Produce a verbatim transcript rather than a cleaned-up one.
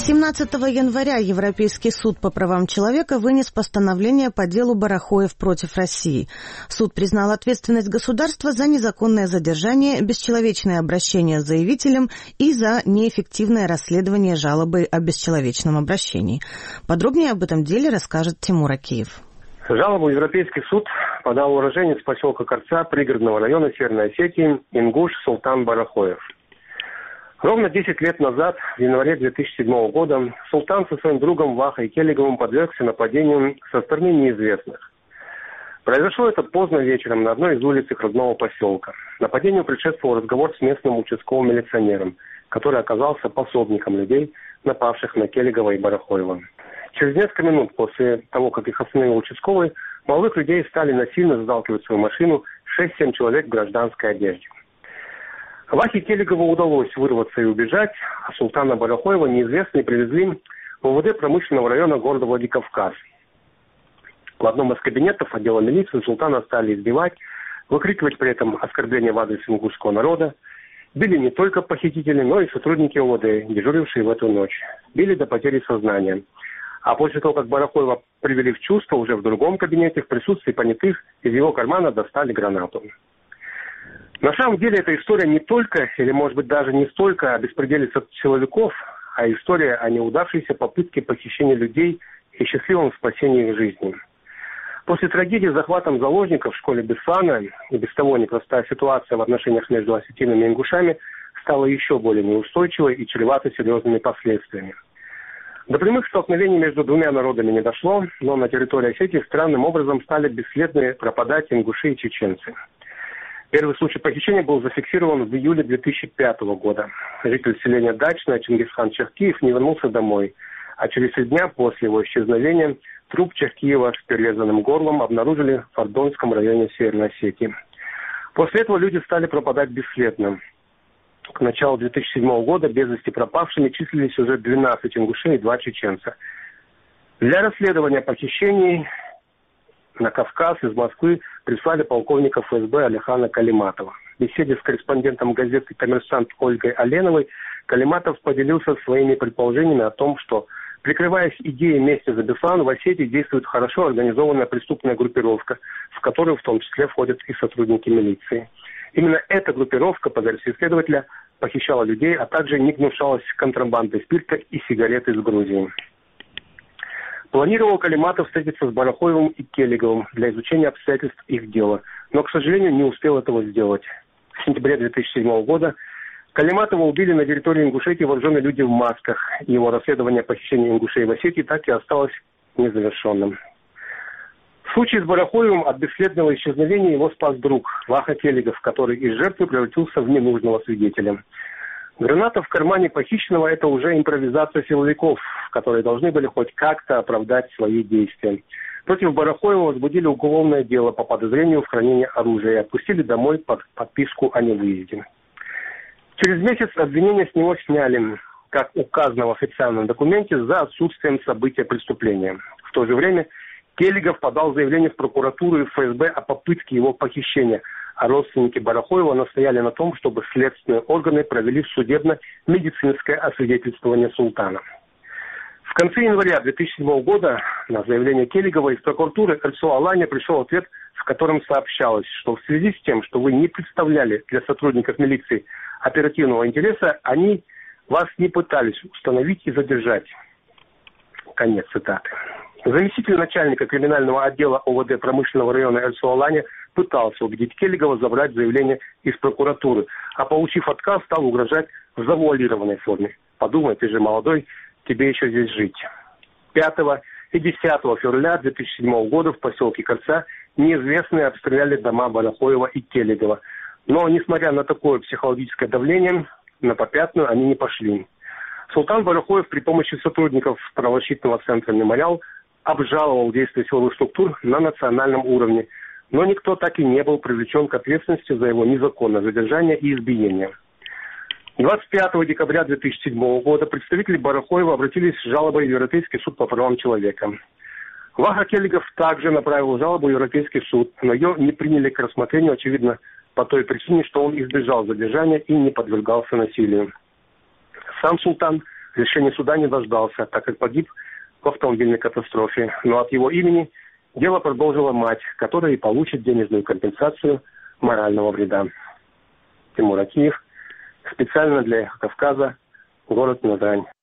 семнадцатого января Европейский суд по правам человека вынес постановление по делу Барахоев против России. Суд признал ответственность государства за незаконное задержание, бесчеловечное обращение с заявителем и за неэффективное расследование жалобы о бесчеловечном обращении. Подробнее об этом деле расскажет Тимур Акиев. Жалобу Европейский суд подал уроженец поселка Корца пригородного района Северной Осетии ингуш Султан Барахоев. Ровно десять лет назад, в январе две тысячи седьмого года, Султан со своим другом Вахой Келиговым подвергся нападению со стороны неизвестных. Произошло это поздно вечером на одной из улиц их родного поселка. Нападению предшествовал разговор с местным участковым милиционером, который оказался пособником людей, напавших на Келигова и Барахоева. Через несколько минут после того, как их остановил участковый, молодых людей стали насильно заталкивать в свою машину шесть-семь человек в гражданской одежде. Вахе Келигову удалось вырваться и убежать, а Султана Барахоева неизвестные привезли в МВД промышленного района города Владикавказ. В одном из кабинетов отдела милиции Султана стали избивать, выкрикивать при этом оскорбления в адрес ингушского народа. Били не только похитители, но и сотрудники МВД, дежурившие в эту ночь. Били до потери сознания. А после того, как Барахоева привели в чувство, уже в другом кабинете, в присутствии понятых, из его кармана достали гранату. На самом деле эта история не только, или может быть даже не столько о беспределе силовиков, а история о неудавшейся попытке похищения людей и счастливом спасении их жизни. После трагедии с захватом заложников в школе Беслана и без того непростая ситуация в отношениях между осетинами и ингушами стала еще более неустойчивой и чревата серьезными последствиями. До прямых столкновений между двумя народами не дошло, но на территории Осетии странным образом стали бесследно пропадать ингуши и чеченцы. Первый случай похищения был зафиксирован в июле две тысячи пятого года. Житель селения Дачное Чингисхан Чахкиев не вернулся домой, а через три дня после его исчезновения труп Чахкиева с перерезанным горлом обнаружили в Ардонском районе Северной Осетии. После этого люди стали пропадать бесследно. К началу две тысячи седьмого года без вести пропавшими числились уже двенадцать ингушей и два чеченца. Для расследования похищений на Кавказ из Москвы прислали полковника эф эс бэ Алихана Калиматова. В беседе с корреспондентом газеты «Коммерсант» Ольгой Оленовой Калиматов поделился своими предположениями о том, что, прикрываясь идеей мести за Беслан, в Осетии действует хорошо организованная преступная группировка, в которую в том числе входят и сотрудники милиции. Именно эта группировка, по версии следователя, похищала людей, а также не гнушалась контрабандой спирта и сигарет из Грузии. Планировал Калиматов встретиться с Барахоевым и Келиговым для изучения обстоятельств их дела, но, к сожалению, не успел этого сделать. В сентябре две тысячи седьмого года Калиматова убили на территории Ингушетии вооруженные люди в масках, и его расследование похищения ингушей в Осетии так и осталось незавершенным. В случае с Барахоевым от бесследного исчезновения его спас друг Ваха Келигов, который из жертвы превратился в ненужного свидетеля. Граната в кармане похищенного – это уже импровизация силовиков, которые должны были хоть как-то оправдать свои действия. Против Барахоева возбудили уголовное дело по подозрению в хранении оружия и отпустили домой под подписку о невыезде. Через месяц обвинения с него сняли, как указано в официальном документе, за отсутствием события преступления. В то же время Келигов подал заявление в прокуратуру и эф эс бэ о попытке его похищения, а родственники Барахоева настояли на том, чтобы следственные органы провели судебно-медицинское освидетельствование Султана. В конце января две тысячи седьмого года на заявление Келигова из прокуратуры эр эс о Алания пришел ответ, в котором сообщалось, что в связи с тем, что вы не представляли для сотрудников милиции оперативного интереса, они вас не пытались установить и задержать. Конец цитаты. Заместитель начальника криминального отдела о вэ дэ промышленного района эр эс о Алания пытался убедить Келигова забрать заявление из прокуратуры, а получив отказ, стал угрожать в завуалированной форме. Подумай, ты же молодой, тебе еще здесь жить. пятого и десятого февраля две тысячи седьмого года в поселке Корца неизвестные обстреляли дома Барахоева и Келигова. Но, несмотря на такое психологическое давление, на попятную они не пошли. Султан Барахоев при помощи сотрудников правозащитного центра «Мемориал» обжаловал действия силовых структур на национальном уровне, но никто так и не был привлечен к ответственности за его незаконное задержание и избиение. двадцать пятого декабря две тысячи седьмого года представители Барахоева обратились с жалобой в Европейский суд по правам человека. Ваха Келигов также направил жалобу в Европейский суд, но ее не приняли к рассмотрению, очевидно, по той причине, что он избежал задержания и не подвергался насилию. Сам Султан Решение суда не дождался, так как погиб в автомобильной катастрофе. Но от его имени дело продолжила мать, которая и получит денежную компенсацию морального вреда. Тимур Акиев, специально для «Эхо Кавказа», город Назрань.